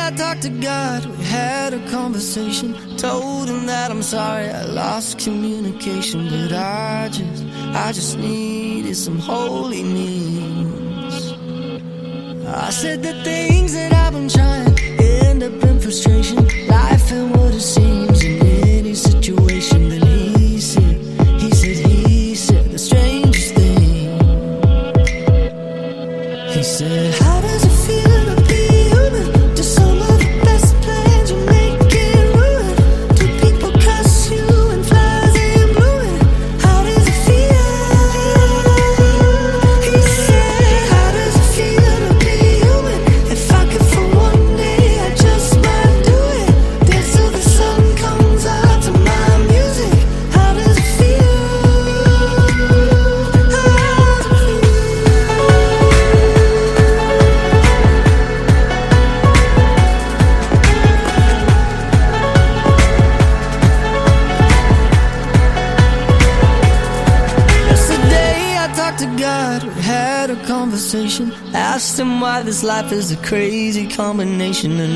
I talked to God, we had a conversation. Told him that I'm sorry I lost communication, but I just needed some holy means. I said the things that I've been trying end up in frustration. Life ain't what it seems in any situation. Then he said the strangest thing. He said, how does it feel to be human? Do some of the best plans you make get ruined? Do people cuss you and flies in blue? How does it feel? He said, how does it feel to be human? If I could for one day, I just might do it. Dance till the sun comes out to my music. How does it feel? To God, we had a conversation. Asked him why this life is a crazy combination of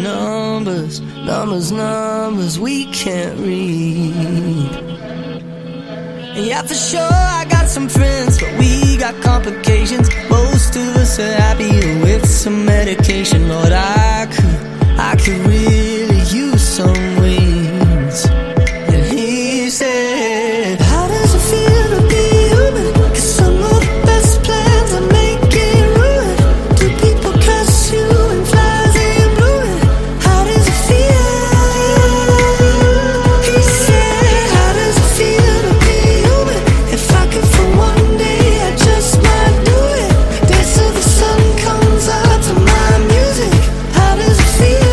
numbers we can't read. And yeah, for sure I got some friends, but we got complications. Most of us are happier with some medication. Lord, I could really use some wings. And he said, how does it feel to be human? 'Cause some of the best plans I make get ruined. Do people cuss you and flies in blue? How does it feel? He said, how does it feel to be human? If I could for one day, I just might do it. Dance till the sun comes out to my music. How does it feel?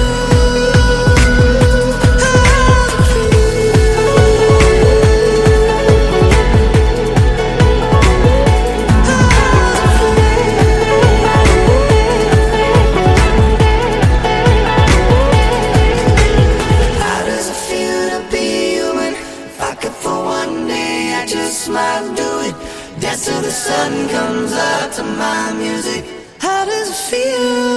Might do it. Dance till the sun comes up to my music. How does it feel?